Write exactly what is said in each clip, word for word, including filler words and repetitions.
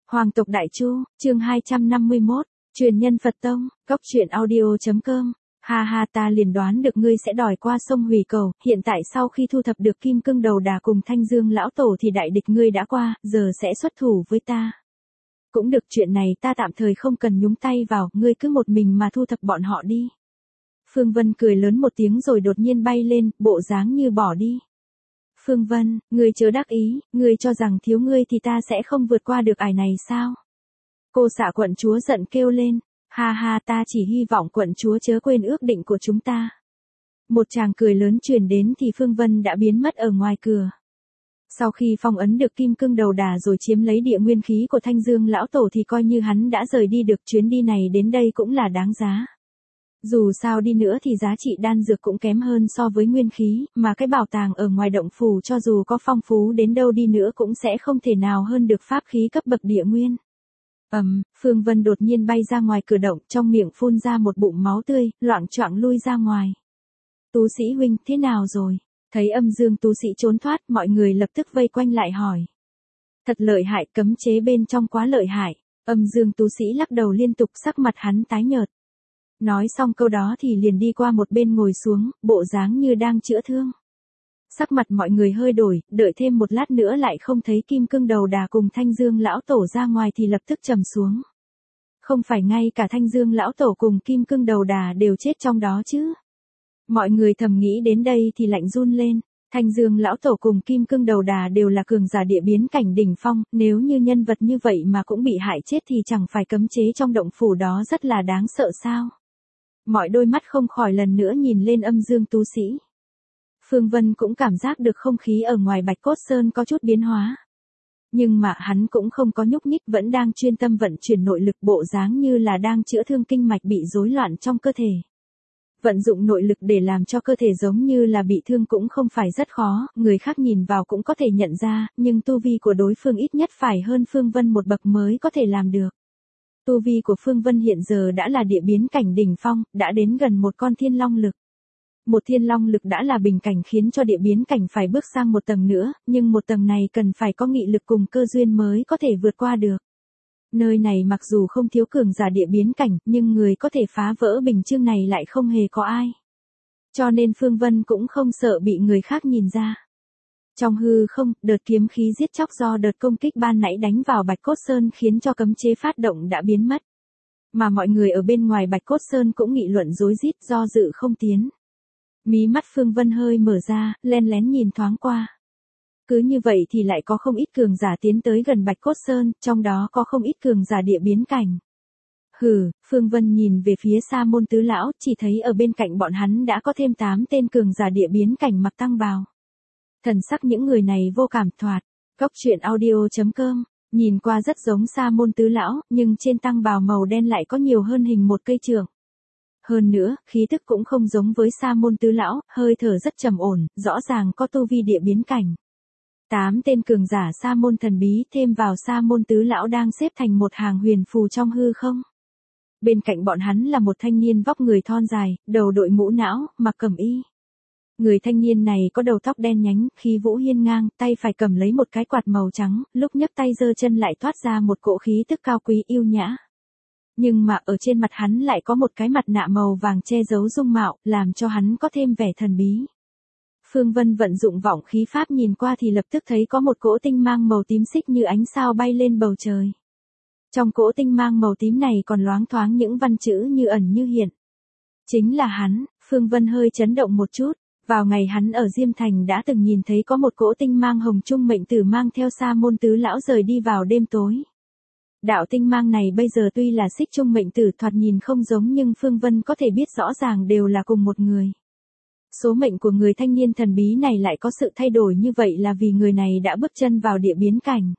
Hoàng tộc Đại Chu, chương hai trăm năm mươi mốt, truyền nhân Phật Tông, góc truyện audio.com. Ha ha, ta liền đoán được ngươi sẽ đòi qua sông hủy cầu, hiện tại sau khi thu thập được kim cương đầu đà cùng Thanh Dương lão tổ thì đại địch ngươi đã qua, giờ sẽ xuất thủ với ta. Cũng được, chuyện này ta tạm thời không cần nhúng tay vào, ngươi cứ một mình mà thu thập bọn họ đi. Phương Vân cười lớn một tiếng rồi đột nhiên bay lên, bộ dáng như bỏ đi. Phương Vân, ngươi chớ đắc ý, ngươi cho rằng thiếu ngươi thì ta sẽ không vượt qua được ải này sao? Cô Xạ quận chúa giận kêu lên, ha ha, ta chỉ hy vọng quận chúa chớ quên ước định của chúng ta. Một tràng cười lớn truyền đến thì Phương Vân đã biến mất ở ngoài cửa. Sau khi phong ấn được kim cương đầu đà rồi chiếm lấy địa nguyên khí của Thanh Dương lão tổ thì coi như hắn đã rời đi được, chuyến đi này đến đây cũng là đáng giá. Dù sao đi nữa thì giá trị đan dược cũng kém hơn so với nguyên khí, mà cái bảo tàng ở ngoài động phủ cho dù có phong phú đến đâu đi nữa cũng sẽ không thể nào hơn được pháp khí cấp bậc địa nguyên. Ầm, um, Phương Vân đột nhiên bay ra ngoài cửa động, trong miệng phun ra một bụng máu tươi, loạng choạng lui ra ngoài. Tú sĩ huynh, thế nào rồi? Thấy Âm Dương tú sĩ trốn thoát, mọi người lập tức vây quanh lại hỏi. Thật lợi hại, cấm chế bên trong quá lợi hại. Âm Dương tú sĩ lắc đầu liên tục, sắc mặt hắn tái nhợt. Nói xong câu đó thì liền đi qua một bên ngồi xuống, bộ dáng như đang chữa thương. Sắc mặt mọi người hơi đổi, đợi thêm một lát nữa lại không thấy kim cương đầu đà cùng Thanh Dương lão tổ ra ngoài thì lập tức trầm xuống. Không phải ngay cả Thanh Dương lão tổ cùng kim cương đầu đà đều chết trong đó chứ? Mọi người thầm nghĩ đến đây thì lạnh run lên. Thanh Dương lão tổ cùng kim cương đầu đà đều là cường giả địa biến cảnh đỉnh phong, nếu như nhân vật như vậy mà cũng bị hại chết thì chẳng phải cấm chế trong động phủ đó rất là đáng sợ sao? Mọi đôi mắt không khỏi lần nữa nhìn lên Âm Dương tú sĩ. Phương Vân cũng cảm giác được không khí ở ngoài Bạch Cốt Sơn có chút biến hóa. Nhưng mà hắn cũng không có nhúc nhích, vẫn đang chuyên tâm vận chuyển nội lực, bộ dáng như là đang chữa thương kinh mạch bị rối loạn trong cơ thể. Vận dụng nội lực để làm cho cơ thể giống như là bị thương cũng không phải rất khó, người khác nhìn vào cũng có thể nhận ra, nhưng tu vi của đối phương ít nhất phải hơn Phương Vân một bậc mới có thể làm được. Tu vi của Phương Vân hiện giờ đã là địa biến cảnh đỉnh phong, đã đến gần một con thiên long lực. Một thiên long lực đã là bình cảnh khiến cho địa biến cảnh phải bước sang một tầng nữa, nhưng một tầng này cần phải có nghị lực cùng cơ duyên mới có thể vượt qua được. Nơi này mặc dù không thiếu cường giả địa biến cảnh, nhưng người có thể phá vỡ bình chương này lại không hề có ai. Cho nên Phương Vân cũng không sợ bị người khác nhìn ra. Trong hư không, đợt kiếm khí giết chóc do đợt công kích ban nãy đánh vào Bạch Cốt Sơn khiến cho cấm chế phát động đã biến mất. Mà mọi người ở bên ngoài Bạch Cốt Sơn cũng nghị luận rối rít, do dự không tiến. Mí mắt Phương Vân hơi mở ra, len lén nhìn thoáng qua. Cứ như vậy thì lại có không ít cường giả tiến tới gần Bạch Cốt Sơn, trong đó có không ít cường giả địa biến cảnh. Hừ, Phương Vân nhìn về phía Sa Môn Tứ Lão, chỉ thấy ở bên cạnh bọn hắn đã có thêm tám tên cường giả địa biến cảnh mặc tăng bào. Thần sắc những người này vô cảm thoạt. Góc truyện audio.com, nhìn qua rất giống Sa Môn Tứ Lão, nhưng trên tăng bào màu đen lại có nhiều hơn hình một cây trượng. Hơn nữa, khí tức cũng không giống với Sa Môn Tứ Lão, hơi thở rất trầm ổn, rõ ràng có tu vi địa biến cảnh. Tám tên cường giả Sa Môn thần bí thêm vào Sa Môn Tứ Lão đang xếp thành một hàng huyền phù trong hư không. Bên cạnh bọn hắn là một thanh niên vóc người thon dài, đầu đội mũ não, mặc cẩm y. Người thanh niên này có đầu tóc đen nhánh, khí vũ hiên ngang, tay phải cầm lấy một cái quạt màu trắng, lúc nhấc tay giơ chân lại thoát ra một cỗ khí tức cao quý yêu nhã. Nhưng mà ở trên mặt hắn lại có một cái mặt nạ màu vàng che giấu dung mạo, làm cho hắn có thêm vẻ thần bí. Phương Vân vận dụng vọng khí pháp nhìn qua thì lập tức thấy có một cỗ tinh mang màu tím xích như ánh sao bay lên bầu trời. Trong cỗ tinh mang màu tím này còn loáng thoáng những văn chữ như ẩn như hiện. Chính là hắn. Phương Vân hơi chấn động một chút. Vào ngày hắn ở Diêm Thành đã từng nhìn thấy có một cỗ tinh mang hồng trung mệnh tử mang theo Sa Môn Tứ Lão rời đi vào đêm tối. Đạo tinh mang này bây giờ tuy là xích trung mệnh tử thoạt nhìn không giống, nhưng Phương Vân có thể biết rõ ràng đều là cùng một người. Số mệnh của người thanh niên thần bí này lại có sự thay đổi như vậy là vì người này đã bước chân vào địa biến cảnh.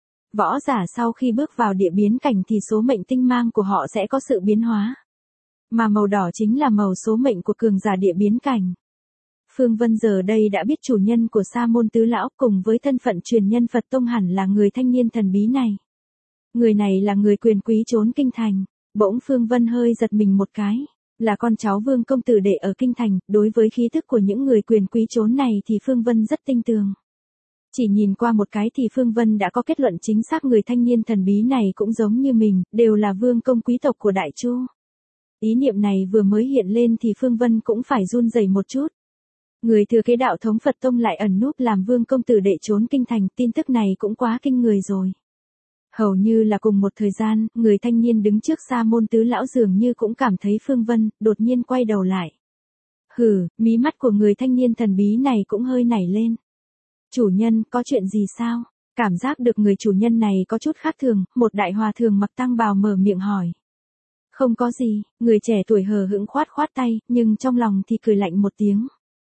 Võ giả sau khi bước vào địa biến cảnh thì số mệnh tinh mang của họ sẽ có sự biến hóa. Mà màu đỏ chính là màu số mệnh của cường giả địa biến cảnh. Phương Vân giờ đây đã biết chủ nhân của Sa Môn Tứ Lão cùng với thân phận truyền nhân Phật Tông hẳn là người thanh niên thần bí này. Người này là người quyền quý trốn kinh thành. Bỗng Phương Vân hơi giật mình một cái. Là con cháu Vương công tử đệ ở kinh thành, đối với khí tức của những người quyền quý trốn này thì Phương Vân rất tinh tường. Chỉ nhìn qua một cái thì Phương Vân đã có kết luận chính xác người thanh niên thần bí này cũng giống như mình, đều là vương công quý tộc của Đại Chu. Ý niệm này vừa mới hiện lên thì Phương Vân cũng phải run rẩy một chút. Người thừa kế đạo thống Phật Tông lại ẩn núp làm vương công tử đệ trốn kinh thành, tin tức này cũng quá kinh người rồi. Hầu như là cùng một thời gian, người thanh niên đứng trước Sa môn tứ lão dường như cũng cảm thấy Phương Vân, đột nhiên quay đầu lại. Hừ, mí mắt của người thanh niên thần bí này cũng hơi nảy lên. Chủ nhân, có chuyện gì sao? Cảm giác được người chủ nhân này có chút khác thường, một đại hòa thượng mặc tăng bào mở miệng hỏi. Không có gì, người trẻ tuổi hờ hững khoát khoát tay, nhưng trong lòng thì cười lạnh một tiếng.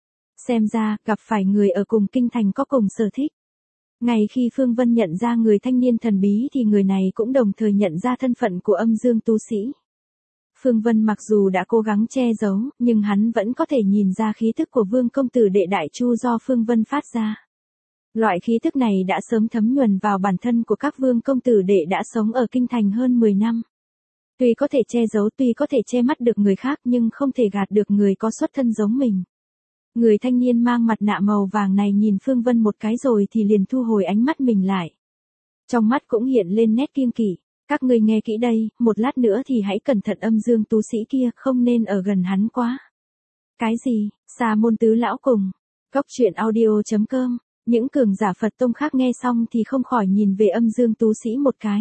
Xem ra, gặp phải người ở cùng kinh thành có cùng sở thích. Ngay khi Phương Vân nhận ra người thanh niên thần bí thì người này cũng đồng thời nhận ra thân phận của âm dương tu sĩ. Phương Vân mặc dù đã cố gắng che giấu, nhưng hắn vẫn có thể nhìn ra khí thức của vương công tử đệ Đại Chu do Phương Vân phát ra. Loại khí thức này đã sớm thấm nhuần vào bản thân của các vương công tử đệ đã sống ở kinh thành hơn mười năm. Tuy có thể che giấu, tuy có thể che mắt được người khác nhưng không thể gạt được người có xuất thân giống mình. Người thanh niên mang mặt nạ màu vàng này nhìn Phương Vân một cái rồi thì liền thu hồi ánh mắt mình lại. Trong mắt cũng hiện lên nét kiêng kỵ. Các ngươi nghe kỹ đây, một lát nữa thì hãy cẩn thận âm dương tu sĩ kia, không nên ở gần hắn quá. Cái gì? Sa môn tứ lão cùng. Góc truyện audio chấm com. Những cường giả Phật Tông khác nghe xong thì không khỏi nhìn về âm dương tu sĩ một cái.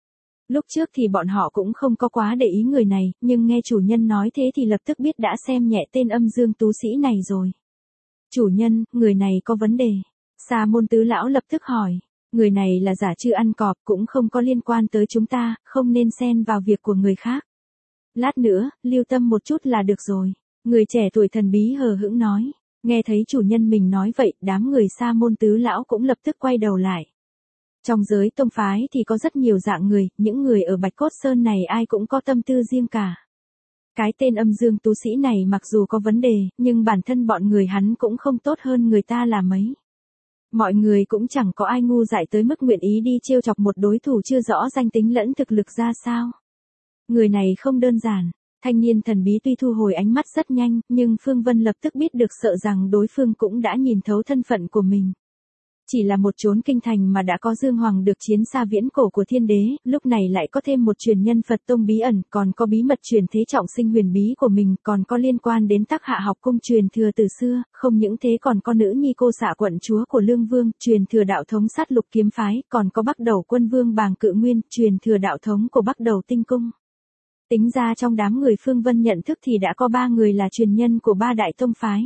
Lúc trước thì bọn họ cũng không có quá để ý người này, nhưng nghe chủ nhân nói thế thì lập tức biết đã xem nhẹ tên âm dương tu sĩ này rồi. Chủ nhân, người này có vấn đề. Sa môn tứ lão lập tức hỏi. Người này là giả chư ăn cọp, cũng không có liên quan tới chúng ta, không nên xen vào việc của người khác. Lát nữa, lưu tâm một chút là được rồi. Người trẻ tuổi thần bí hờ hững nói. Nghe thấy chủ nhân mình nói vậy, đám người Sa môn tứ lão cũng lập tức quay đầu lại. Trong giới tông phái thì có rất nhiều dạng người, những người ở Bạch Cốt Sơn này ai cũng có tâm tư riêng cả. Cái tên âm dương tu sĩ này mặc dù có vấn đề, nhưng bản thân bọn người hắn cũng không tốt hơn người ta là mấy. Mọi người cũng chẳng có ai ngu dại tới mức nguyện ý đi trêu chọc một đối thủ chưa rõ danh tính lẫn thực lực ra sao. Người này không đơn giản. Thanh niên thần bí tuy thu hồi ánh mắt rất nhanh, nhưng Phương Vân lập tức biết được sợ rằng đối phương cũng đã nhìn thấu thân phận của mình. Chỉ là một chốn kinh thành mà đã có Dương Hoàng được chiến xa viễn cổ của thiên đế, lúc này lại có thêm một truyền nhân Phật Tông bí ẩn, còn có bí mật truyền thế trọng sinh huyền bí của mình, còn có liên quan đến Tắc Hạ học cung truyền thừa từ xưa, không những thế còn có nữ nhi cô xạ quận chúa của Lương Vương, truyền thừa đạo thống Sát Lục kiếm phái, còn có Bắc Đầu Quân Vương Bàng Cự Nguyên, truyền thừa đạo thống của Bắc Đầu Tinh cung. Tính ra trong đám người Phương Vân nhận thức thì đã có ba người là truyền nhân của ba đại tông phái.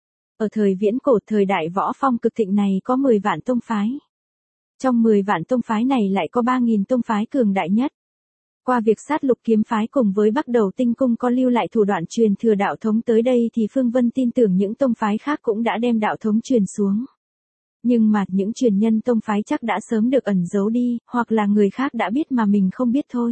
Ở thời viễn cổ, thời đại võ phong cực thịnh này có mười vạn tông phái. Trong mười vạn tông phái này lại có ba nghìn tông phái cường đại nhất. Qua việc Sát Lục kiếm phái cùng với Bắc Đầu Tinh cung có lưu lại thủ đoạn truyền thừa đạo thống tới đây thì Phương Vân tin tưởng những tông phái khác cũng đã đem đạo thống truyền xuống. Nhưng mà những truyền nhân tông phái chắc đã sớm được ẩn giấu đi, hoặc là người khác đã biết mà mình không biết thôi.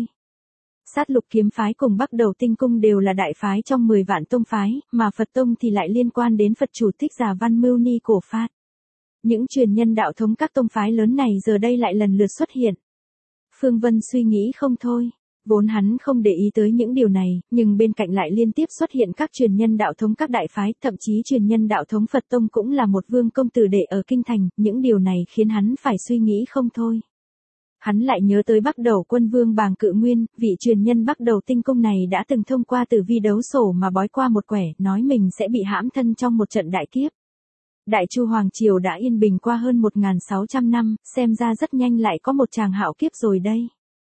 Sát Lục kiếm phái cùng Bắc Đầu Tinh cung đều là đại phái trong mười vạn tông phái, mà Phật Tông thì lại liên quan đến Phật chủ Thích Giả Văn Mưu Ni Cổ Phát. Những truyền nhân đạo thống các tông phái lớn này giờ đây lại lần lượt xuất hiện. Phương Vân suy nghĩ không thôi, vốn hắn không để ý tới những điều này, nhưng bên cạnh lại liên tiếp xuất hiện các truyền nhân đạo thống các đại phái, thậm chí truyền nhân đạo thống Phật Tông cũng là một vương công tử đệ ở kinh thành, những điều này khiến hắn phải suy nghĩ không thôi. Hắn lại nhớ tới Bắc Đầu Quân Vương Bàng Cự Nguyên, vị truyền nhân Bắc Đầu Tinh cung này đã từng thông qua tử vi đấu sổ mà bói qua một quẻ, nói mình sẽ bị hãm thân trong một trận đại kiếp. Đại Chu Hoàng Triều đã yên bình qua hơn một nghìn sáu trăm năm, xem ra rất nhanh lại có một tràng hạo kiếp rồi đây.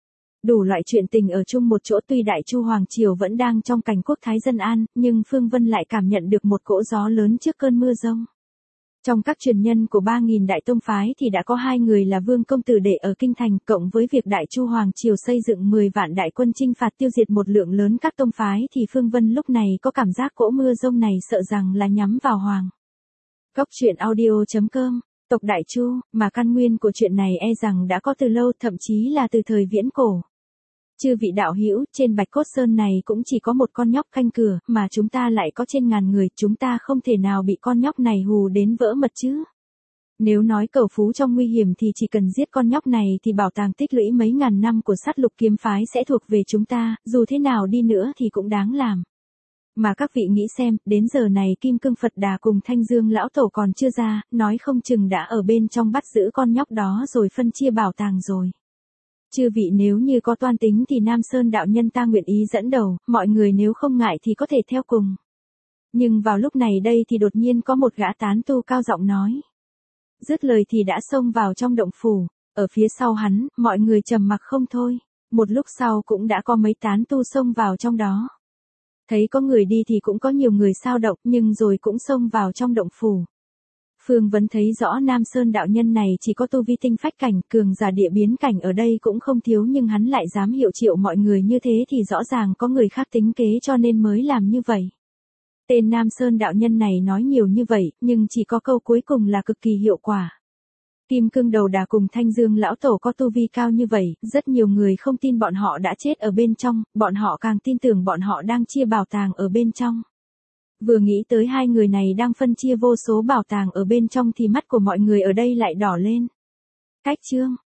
Đủ loại chuyện tình ở chung một chỗ, tuy Đại Chu Hoàng Triều vẫn đang trong cảnh quốc thái dân an, nhưng Phương Vân lại cảm nhận được một cỗ gió lớn trước cơn mưa giông. Trong các truyền nhân của ba nghìn đại tông phái thì đã có hai người là vương công tử đệ ở kinh thành, cộng với việc Đại Chu Hoàng Triều xây dựng mười vạn đại quân chinh phạt tiêu diệt một lượng lớn các tông phái thì Phương Vân lúc này có cảm giác cỗ mưa giông này sợ rằng là nhắm vào Hoàng. Góc truyện audio chấm com, tộc Đại Chu, mà căn nguyên của chuyện này e rằng đã có từ lâu, thậm chí là từ thời viễn cổ. Chư vị đạo hữu, trên Bạch Cốt Sơn này cũng chỉ có một con nhóc canh cửa, mà chúng ta lại có trên ngàn người, chúng ta không thể nào bị con nhóc này hù đến vỡ mật chứ. Nếu nói cầu phú trong nguy hiểm thì chỉ cần giết con nhóc này thì bảo tàng tích lũy mấy ngàn năm của Sát Lục kiếm phái sẽ thuộc về chúng ta, dù thế nào đi nữa thì cũng đáng làm. Mà các vị nghĩ xem, đến giờ này Kim Cương Phật Đà cùng Thanh Dương Lão Tổ còn chưa ra, nói không chừng đã ở bên trong bắt giữ con nhóc đó rồi phân chia bảo tàng rồi. Chư vị nếu như có toan tính thì Nam Sơn đạo nhân ta nguyện ý dẫn đầu, mọi người nếu không ngại thì có thể theo cùng. Nhưng vào lúc này đây thì đột nhiên có một gã tán tu cao giọng nói. Dứt lời thì đã xông vào trong động phủ, ở phía sau hắn, mọi người trầm mặc không thôi. Một lúc sau cũng đã có mấy tán tu xông vào trong đó. Thấy có người đi thì cũng có nhiều người sao động nhưng rồi cũng xông vào trong động phủ. Phương vẫn thấy rõ Nam Sơn đạo nhân này chỉ có tu vi tinh phách cảnh, cường giả địa biến cảnh ở đây cũng không thiếu nhưng hắn lại dám hiệu triệu mọi người như thế thì rõ ràng có người khác tính kế cho nên mới làm như vậy. Tên Nam Sơn đạo nhân này nói nhiều như vậy nhưng chỉ có câu cuối cùng là cực kỳ hiệu quả. Kim Cương Đầu Đà cùng Thanh Dương Lão Tổ có tu vi cao như vậy, rất nhiều người không tin bọn họ đã chết ở bên trong, bọn họ càng tin tưởng bọn họ đang chia bảo tàng ở bên trong. Vừa nghĩ tới hai người này đang phân chia vô số bảo tàng ở bên trong thì mắt của mọi người ở đây lại đỏ lên. Cách chương